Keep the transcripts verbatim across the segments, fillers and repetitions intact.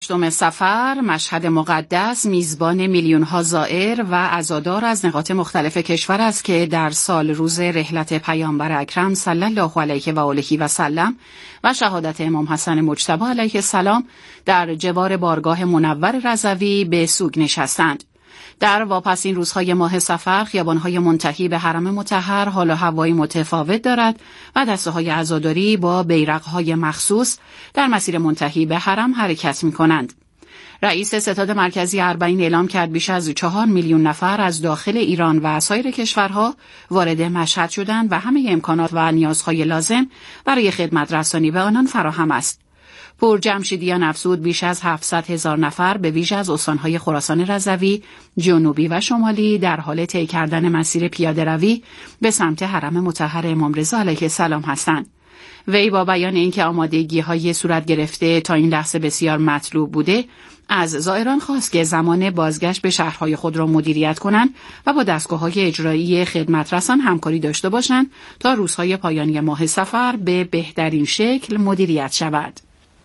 هشتم صفر، مشهد مقدس میزبان میلیون‌ها زائر و عزادار از نقاط مختلف کشور است که در سال روز رحلت پیامبر اکرم صلی الله علیه و آله و سلم و شهادت امام حسن مجتبی علیه السلام در جوار بارگاه منور رضوی به سوگ نشستند. در واپسین روزهای ماه صفر خیابان‌های منتهی به حرم مطهر حال و هوایی متفاوت دارد و دسته‌های عزاداری با بیرق‌های مخصوص در مسیر منتهی به حرم حرکت می‌کنند. رئیس ستاد مرکزی اربعین اعلام کرد بیش از چهار میلیون نفر از داخل ایران و سایر کشورها وارد مشهد شدند و همه امکانات و نیازهای لازم برای خدمت رسانی به آنان فراهم است. پور جمشیدیان افزود بیش از هفتصد هزار نفر به ویژه از استان‌های خراسان رضوی، جنوبی و شمالی در حال طی کردن مسیر پیاده‌روی به سمت حرم مطهر امام رضا علیه السلام هستند. وی با بیان اینکه آمادگی‌های صورت گرفته تا این لحظه بسیار مطلوب بوده، از زائران خواست که زمان بازگشت به شهرهای خود را مدیریت کنند و با دستگاه‌های اجرایی خدمت رسان همکاری داشته باشند تا روزهای پایانی ماه صفر به بهترین شکل مدیریت شود.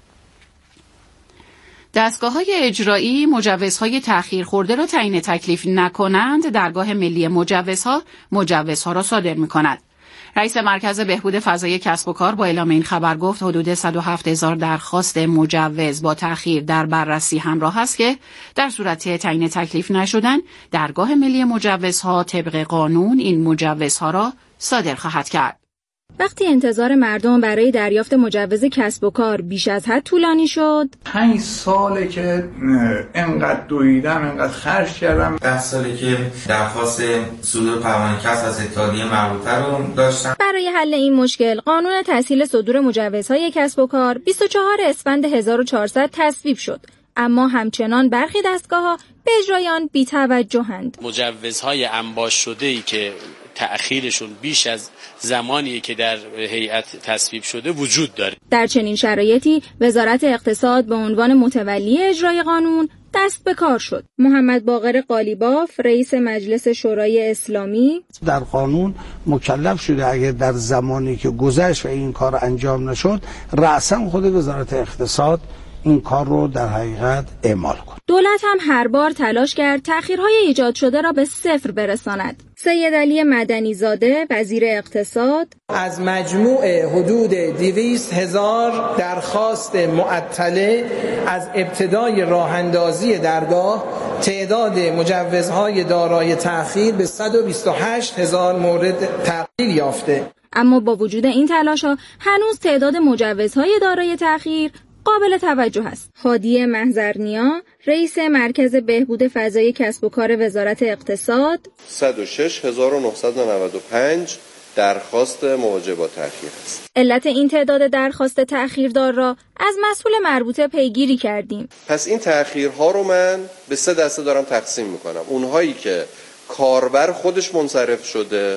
دستگاه‌های اجرایی مجوزهای تأخیر خورده را تعیین تکلیف نکنند، درگاه ملی مجوزها مجوزها را صادر می‌کند. رئیس مرکز بهبود فضای کسب و کار با اعلام این خبر گفت حدود صد و هفت هزار درخواست مجوز با تأخیر در بررسی همراه است که در صورت تعیین تکلیف نشدن درگاه ملی مجوزها طبق قانون این مجوزها را صادر خواهد کرد. وقتی انتظار مردم برای دریافت مجوز کسب و کار بیش از حد طولانی شد، پنج ساله که انقدر دویدم، انقدر خرج کردم، ده ساله که درخواست صدور پروانه کسب از اتحادیه مربوطه رو داشتم. برای حل این مشکل قانون تسهیل صدور مجوزهای کسب و کار بیست و چهارم اسفند هزار و چهارصد تصویب شد، اما همچنان برخی دستگاه‌ها به اجرای آن بی‌توجه‌اند. مجوزهای انباش شده‌ای که تأخیرشون بیش از زمانی که در هیئت تصویب شده وجود داره. در چنین شرایطی وزارت اقتصاد به عنوان متولی اجرای قانون دست به کار شد. محمد باقر قالیباف رئیس مجلس شورای اسلامی در قانون مکلف شده اگر در زمانی که گذشت و این کار انجام نشد رأساً خود وزارت اقتصاد این کار رو در حقیقت اعمال کن. دولت هم هر بار تلاش کرد تأخیرهای ایجاد شده را به صفر برساند. سید علی مدنی زاده وزیر اقتصاد از مجموع حدود دویست هزار درخواست معطله از ابتدای راه اندازی درگاه تعداد مجوزهای دارای تأخیر به صد و بیست و هشت هزار مورد تغییر یافته. اما با وجود این تلاش‌ها هنوز تعداد مجوزهای دارای تأخیر قابل توجه است. هادی محضرنیا رئیس مرکز بهبود فضای کسب و کار وزارت اقتصاد صد و شش هزار و نهصد و نود و پنج درخواست مواجه با تأخیر است. علت این تعداد درخواست تأخیردار را از مسئول مربوطه پیگیری کردیم. پس این تأخیرها رو من به سه دسته دارم تقسیم میکنم. اونهایی که کاربر خودش منصرف شده،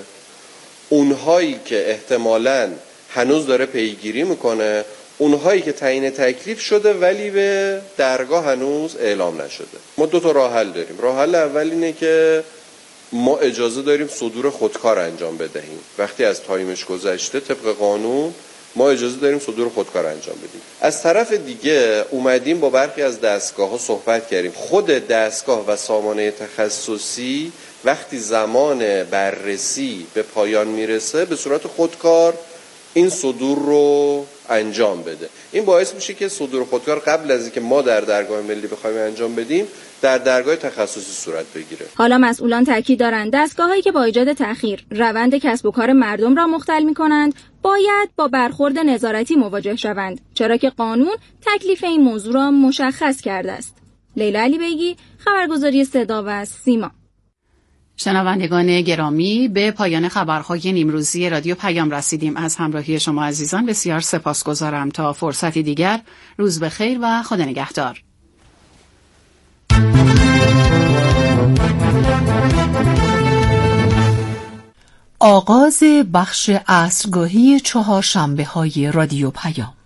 اونهایی که احتمالاً هنوز داره پیگیری میکنه، اونهایی که تعیین تکلیف شده ولی به درگاه هنوز اعلام نشده. ما دو تا راه حل داریم. راه حل اول اینه که ما اجازه داریم صدور خودکار انجام بدهیم. وقتی از تایمش گذشته طبق قانون ما اجازه داریم صدور خودکار انجام بدیم. از طرف دیگه اومدیم با برخی از دستگاه‌ها صحبت کردیم. خود دستگاه و سامانه تخصصی وقتی زمان بررسی به پایان میرسه به صورت خودکار این صدور رو انجام بده. این باعث میشه که صدور خودکار قبل از اینکه ما در درگاه ملی بخوایم انجام بدیم در درگاه تخصصی صورت بگیره. حالا مسئولان تاکید دارند دستگاه‌هایی که با ایجاد تأخیر روند کسب و کار مردم را مختل می‌کنند باید با برخورد نظارتی مواجه شوند، چرا که قانون تکلیف این موضوع را مشخص کرده است. لیلا علی بیگی، خبرگزاری صدا و سیما. شنوندگان گرامی، به پایان خبرهای نیمروزی رادیو پیام رسیدیم. از همراهی شما عزیزان بسیار سپاسگزارم. تا فرصتی دیگر، روز بخیر و خدا نگهدار. آغاز بخش عصرگاهی چهارشنبه های رادیو پیام.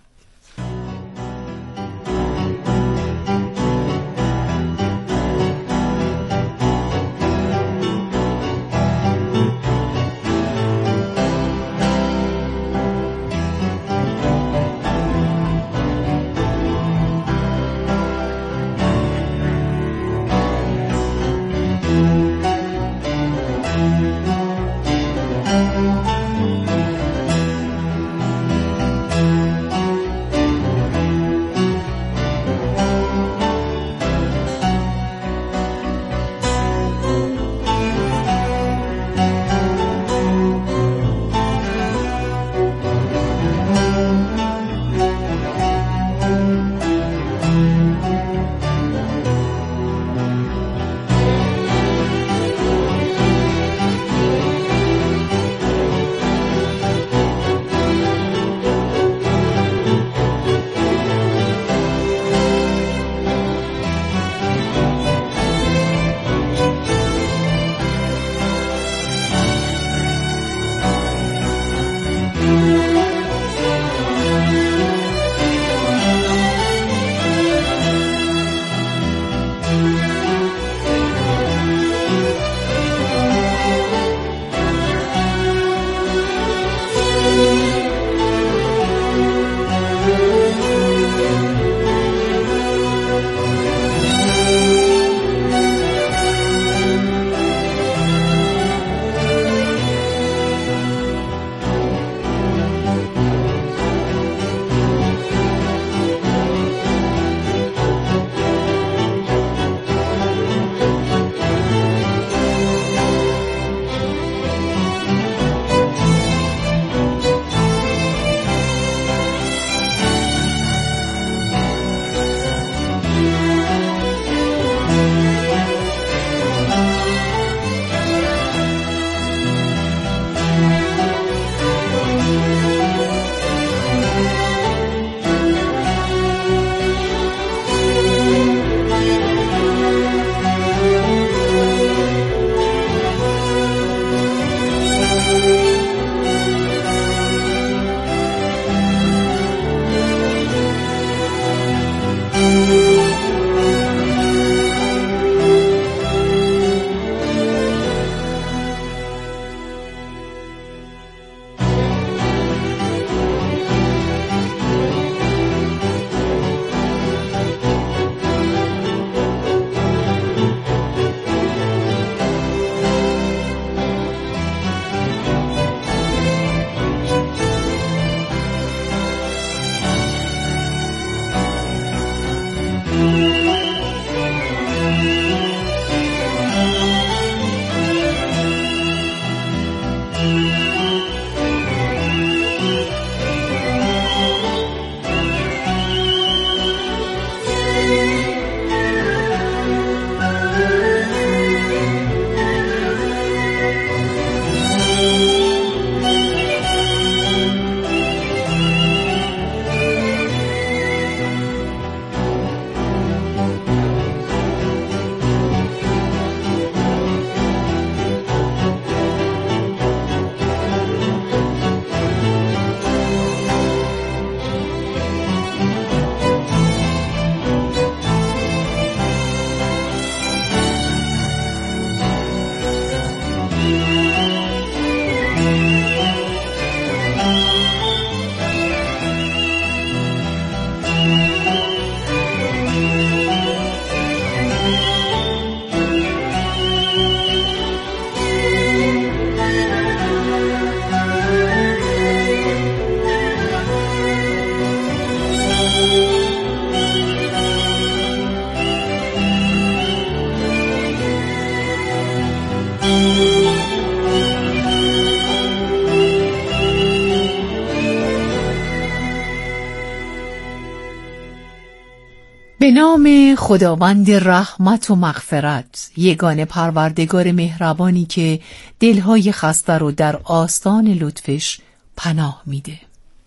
به نام خداوند رحمت و مغفرت، یگانه پروردگار مهربانی که دلهای خسته رو در آستان لطفش پناه میده.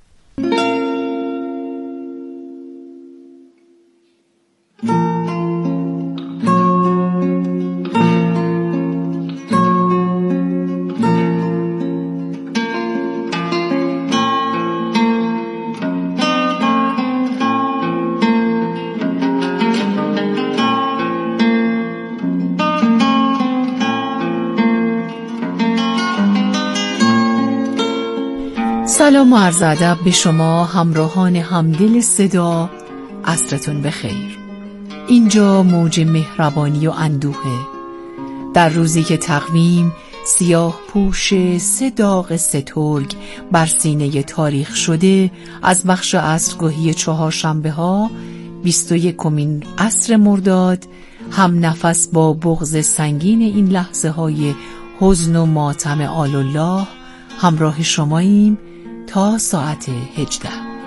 سلام و عرض ادب به شما همراهان همدل صدا، عصرتون بخیر. اینجا موج مهربانی و اندوهه، در روزی که تقویم سیاه پوش سه داغ سترگ بر سینه تاریخ شده از بخش عصرگاهی چهارشنبه ها بیست و یکمین عصر مرداد هم نفس با بغض سنگین این لحظه های حزن و ماتم آل الله همراه شماییم تا ساعت هجده.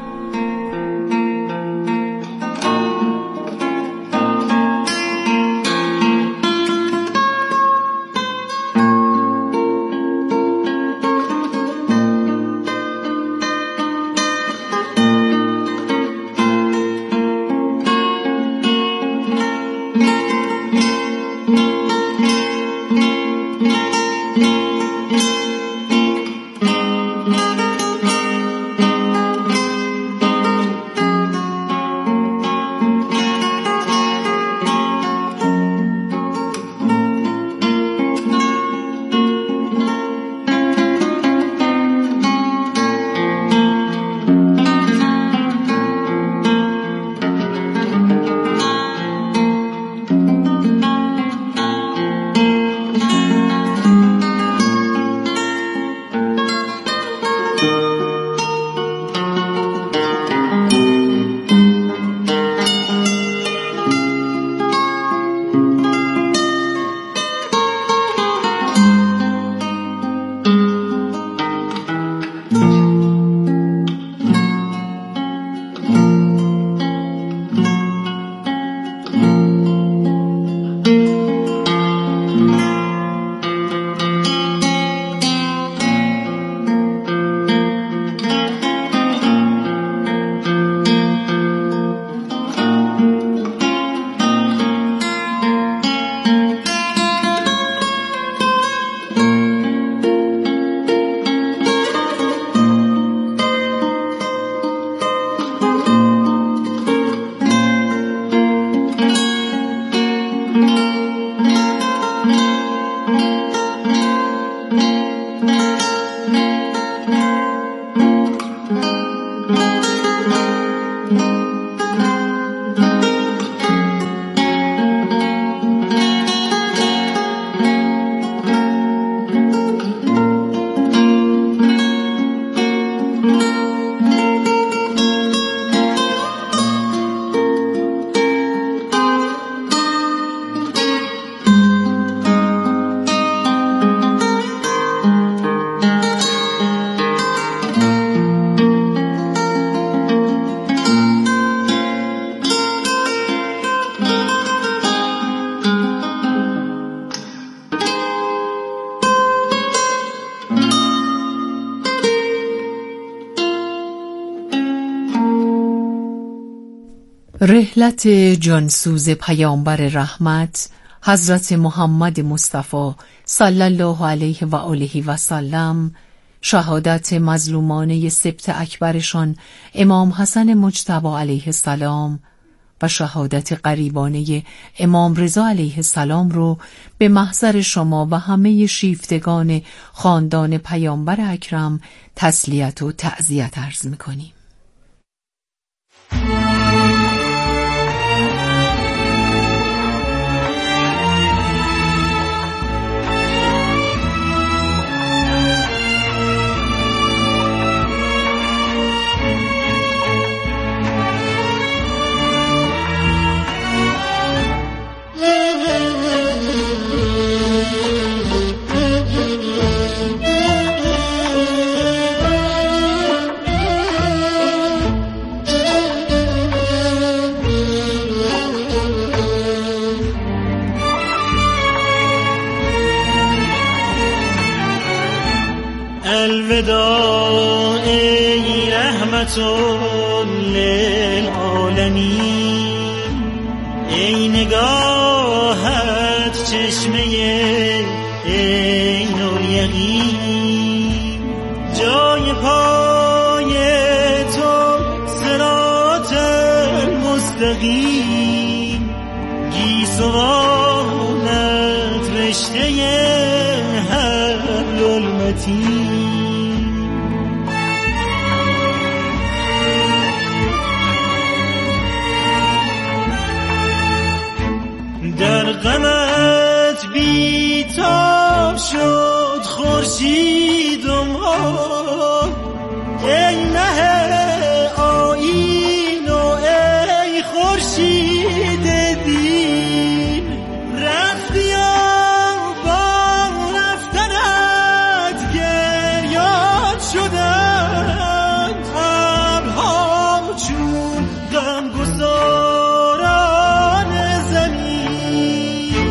رحلت جانسوز پیامبر رحمت حضرت محمد مصطفی صلی الله علیه و آله و سلم، شهادت مظلومانه سبط اکبرشان امام حسن مجتبی علیه السلام و شهادت قریبانه امام رضا علیه السلام رو به محضر شما و همه شیفتگان خاندان پیامبر اکرم تسلیت و تعزیت عرض می‌کنیم. رحمت للعالمین. ای نگاهت چشمه عین الیقین، جای پای تو صراط المستقیم، گیسوانت رشته حبل المتین. در غمت بیتاب شد خورشید و ماه، ای مه آیین و ای خورشید دین، رفتی و با رفتنت گریان شدند ابرها چون غمگساران زمین.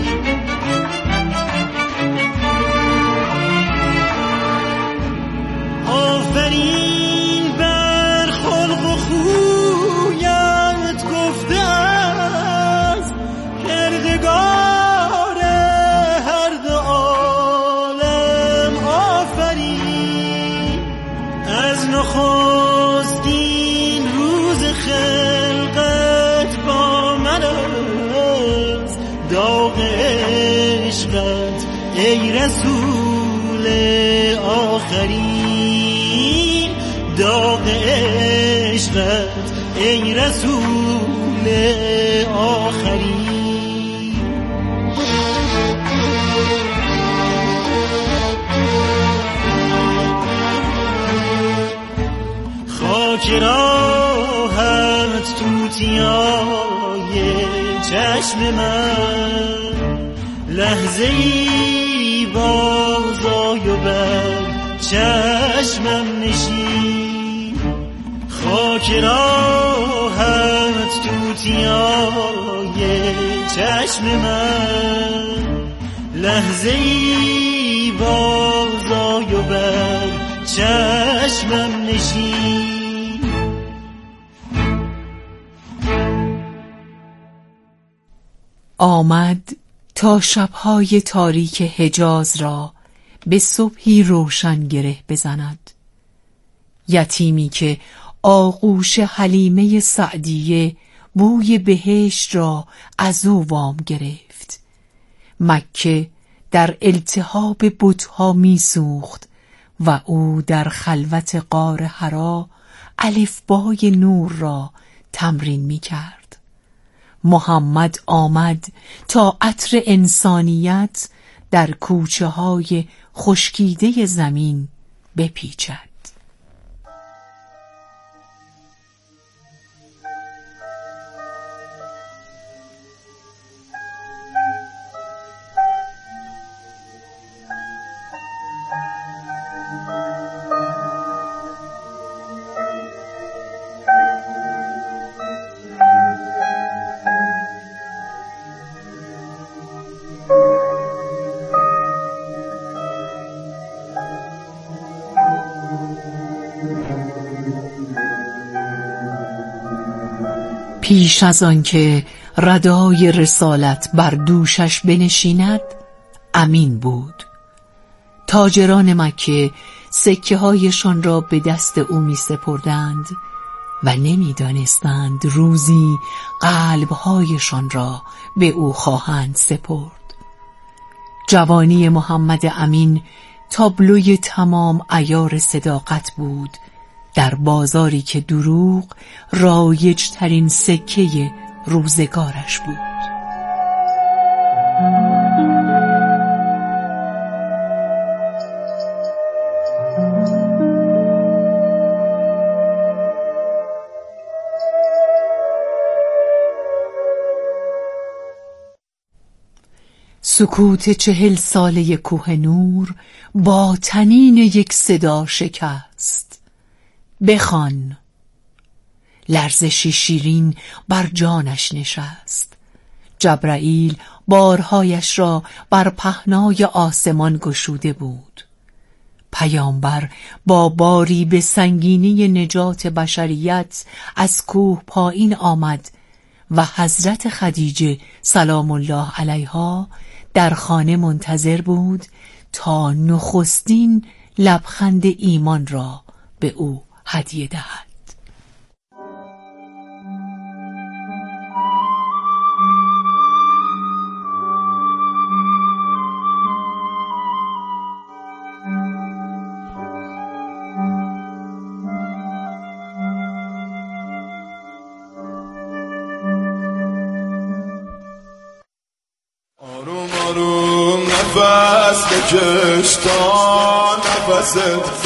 آفرین بر خلق و خویت گفته است کردگار هر دو عالم. آفرین از نخستین روز خلقت با من است، داغ عشقت ای رسول آخرین، داغ عشقت ای رسول آخرین. خاک راهت توتیای چشم من، لحظه ای بازای و بر چشمم نشین. خاک راهت توتیای چشم من، لحظه ای بازای و بر چشمم نشین. آمد تا شبهای تاریک حجاز را به صبحی روشن گره بزند. یتیمی که آغوش حلیمه سعدیه بوی بهشت را از او وام گرفت. مکه در التهاب بتها می سوخت و او در خلوت غار حرا الفبای نور را تمرین می کرد. محمد آمد تا عطر انسانیت در کوچه های خشکیده زمین بپیچد. پیش از آن که ردای رسالت بر دوشش بنشیند امین بود. تاجران مکه سکه هایشان را به دست او می سپردند و نمی دانستند روزی قلب هایشان را به او خواهند سپرد. جوانی محمد امین تابلوی تمام عیار صداقت بود در بازاری که دروغ رایج ترین سکه روزگارش بود. سکوت چهل ساله کوهنور با طنین یک صدا شکست. بخوان. لرزشی شیرین بر جانش نشست. جبرائیل بارهایش را بر پهنای آسمان گشوده بود. پیامبر با باری به سنگینی نجات بشریت از کوه پایین آمد و حضرت خدیجه سلام الله علیها در خانه منتظر بود تا نخستین لبخند ایمان را به او هدیه دهد. نفس بکش تا نفست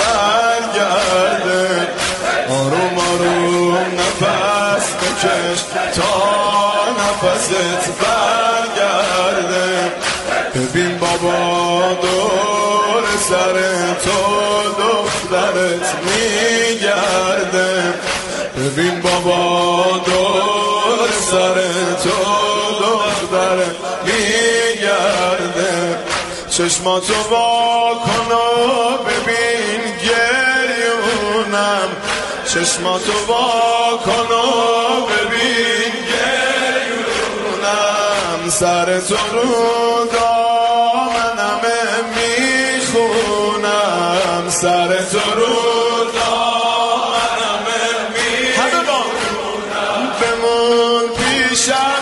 برگرده، آروم آروم نفس بکش تا نفست برگرده. ببین بابا دور سر تو دخترت میگرده، ببین بابا دور سر تو دخترت میگرده. چشماتو وا کن و ببین گریونم، چشماتو وا کن و ببین گریونم. سر تو رو دامنمه میخونم، سر تو رو دامنمه میخونم. بمون پیشم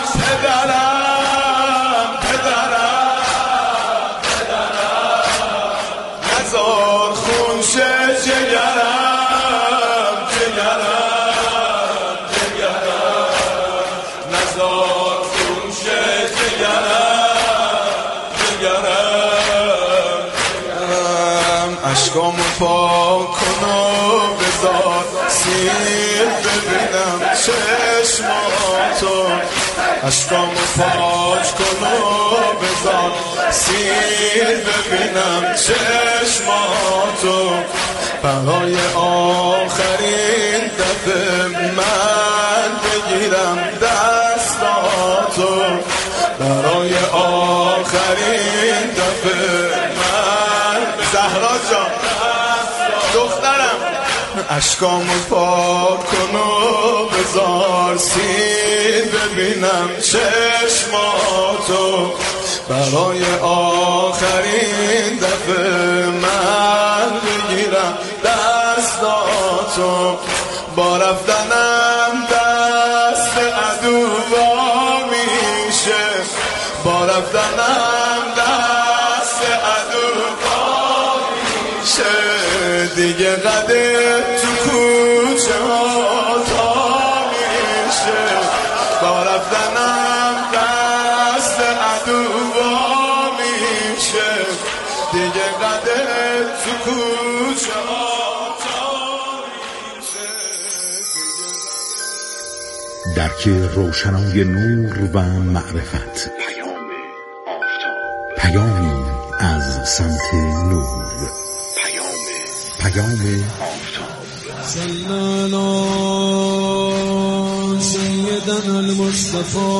پدرم، پدرم نزار خونشه جگرم، جگرم جگرم نزار خونشه جگرم، جگرم جگرم. عشقامو پاک کن و بذار سیر ببینم چشماتو، عشقامو پاک کن و بذار سیر ببینم چشماتو. برای آخرین دفعه من بگیرم دستاتو، برای آخرین دفعه من. زهرا جان دخترم اشکامو پاک کن و بذار سیر ببینم چشماتو، برای آخرین دفعه من بگیرم دستاتو. با رفتنم دست عدو وا میشه، با رفتنم دست عدو وا میشه. دیگه قده تو کوچه ها تا میشه، با رفتنم دست عدو وا میشه. دیگه قده تو کوچه ها تا میشه. درک روشنای نور و معرفت، پیامی از سمت نور، پیام آفتاب. صلنا سیدنا المصطفى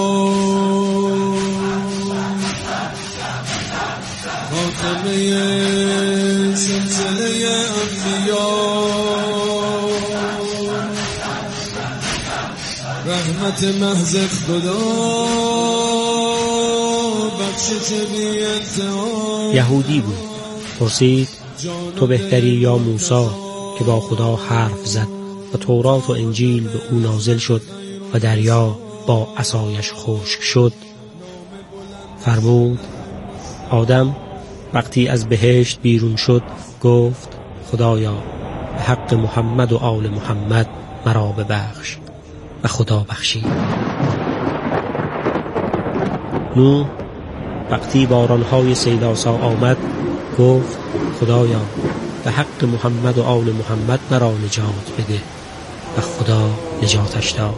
خاتمه سلسله انبیاء، رحمت محض خدا بخشش بی انتها. یهودی بود. پرسید تو بهتری یا موسی که با خدا حرف زد و تورات و انجیل به او نازل شد و دریا با عصایش خشک شد؟ فرمود آدم وقتی از بهشت بیرون شد گفت خدایا به حق محمد و آل محمد مرا ببخش، و خدا بخشید. نوح وقتی بارانهای سیلاسا آمد گفت خدایا به حق محمد و آل محمد مرا نجات بده، و خدا نجاتش داد.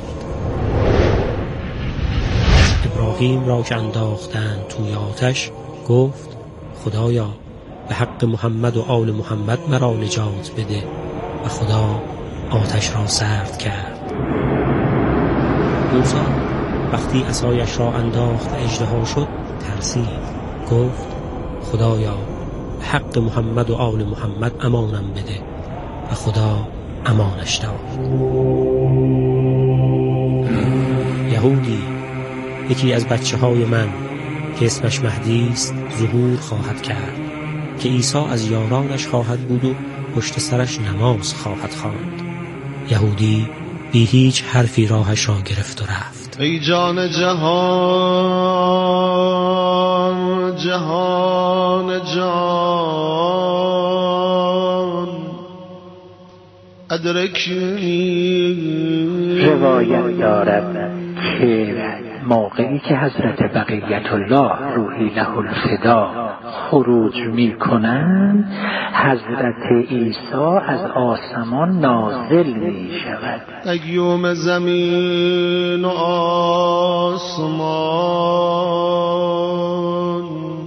ابراهیم را که انداختند توی آتش گفت خدایا به حق محمد و آل محمد مرا نجات بده، و خدا آتش را سرد کرد. موسی وقتی عصایش را انداخت اژدها شد ترسید، گفت خدایا به حق محمد و آل محمد امانم بده و خدا امانش داد. یهودی، یکی از بچه های من که اسمش مهدی است ظهور خواهد کرد که عیسی از یارانش خواهد بود و پشت سرش نماز خواهد خواند. یهودی بی هیچ حرفی راهش را گرفت و رفت. ای جان جهان جهان جان ادرکنی. روایت دارد که موقعی که حضرت بقیت الله روحی له الفدا خروج می کنند، حضرت عیسی از آسمان نازل می شود. قیوم زمین و آسمان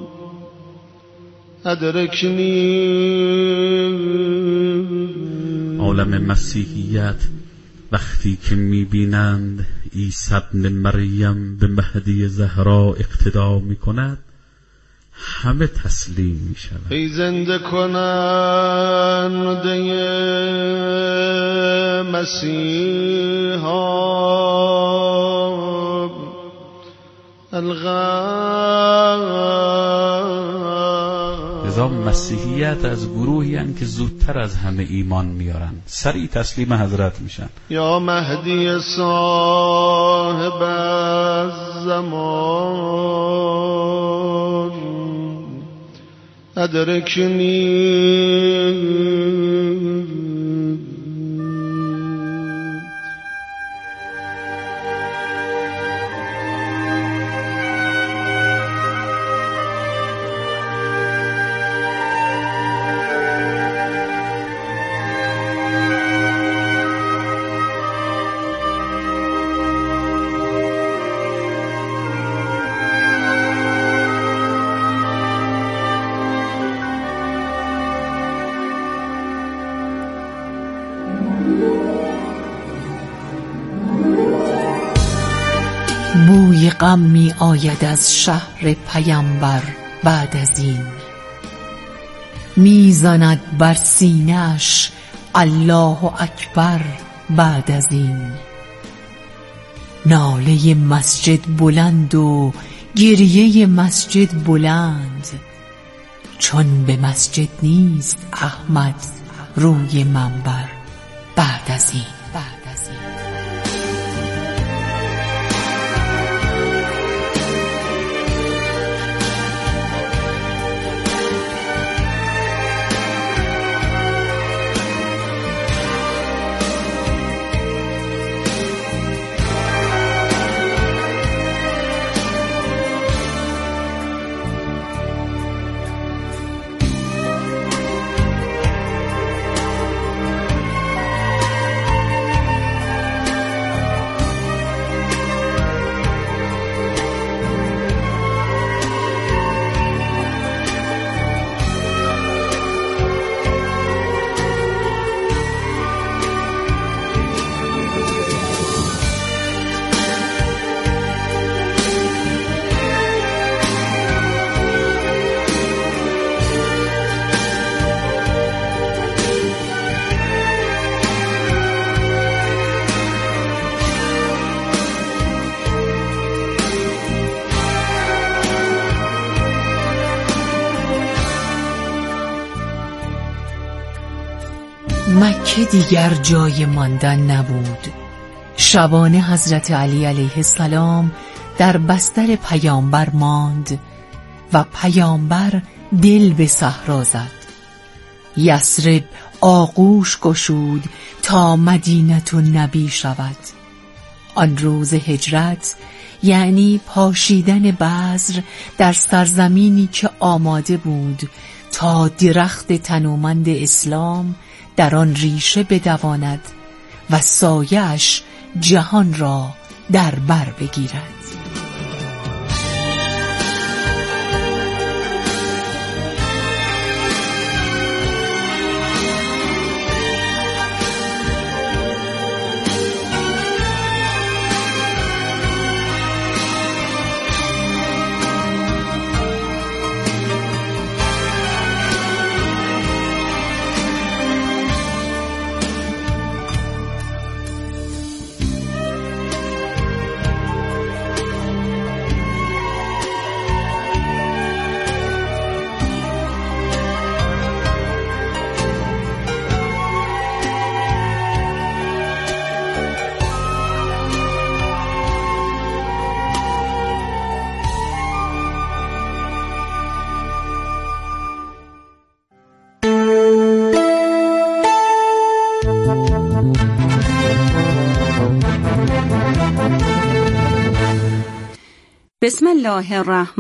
ادرکنی. عالم مسیحیت وقتی که میبینند عیسی ابن مریم به مهدی زهرا اقتدا میکند، همه تسلیم میشوند. ای زنده کننده مسیحا لذا مسیحیت از گروهی هستند که زودتر از همه ایمان میارن، سریع تسلیم حضرت میشن. یا مهدی صاحب الزمان ادرکنی. بوی غم می آید از شهر پیامبر بعد از این، می زند بر سینه‌اش الله اکبر بعد از این. ناله مسجد بلند و گریه مسجد بلند، چون به مسجد نیست احمد روی منبر بعد از این. مکه دیگر جای ماندن نبود. شبانه حضرت علی علیه السلام در بستر پیامبر ماند و پیامبر دل به صحرا زد. یثرب آغوش گشود تا مدینه النبی شود. آن روز هجرت، یعنی پاشیدن بذر در سرزمینی که آماده بود تا درخت تنومند اسلام در آن ریشه بدواند و سایه‌اش جهان را در بر بگیرد. بسم الله الرحمن